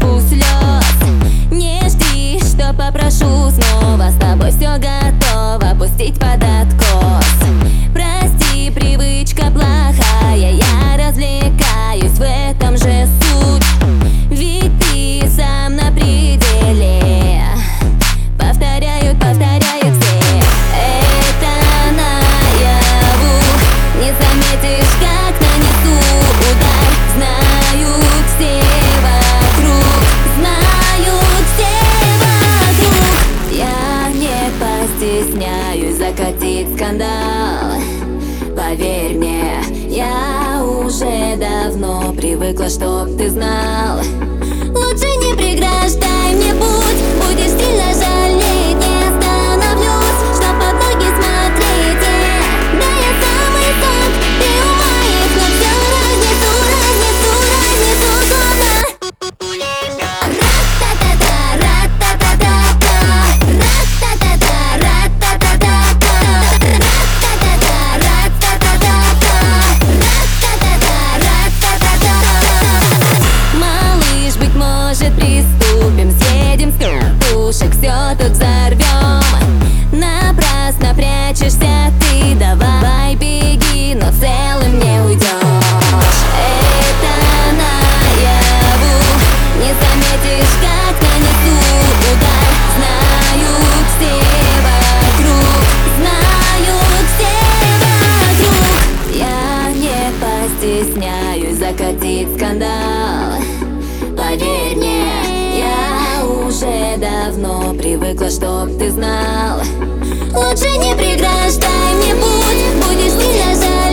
капу слез. Не жди, что попрошу снова, с тобой все готово пустить под откос. Прости, привычка плохая, я развлекаюсь, в этом же суть. Ведь ты сам на пределе, повторяют все. Это наяву, не заметишь, как нанесу удар. Знают все вокруг, знают все вокруг. Я не постесняюсь закатить скандал. Поверь мне, я уже давно привыкла, чтоб ты знал. Лучше не преграждай мне путь, будешь сильно жалеть, не остановлюсь, чтоб под ноги смотреть. Да я самый сок, ты у моих, но все разнесу словно. Ра-та-та-та, ра-та-та-та-та, ра-та-та-та, ра-та-та-та-та, ра-та-та-та, ра-та-та-та-та, ра-та-та-та, ра-та-та-та. Малыш, быть может, приступим, съедем с катушек, все тут взорвем. Напрасно прячешься ты, давай беги, но целым не уйдешь. Это наяву, не заметишь, как нанесу удар. Знают все вокруг, знают все вокруг. Я не постесняюсь закатить скандал. Поверь мне, я уже давно привыкла, чтоб ты знал. Лучше не преграждай мне путь, будешь сильно жалеть.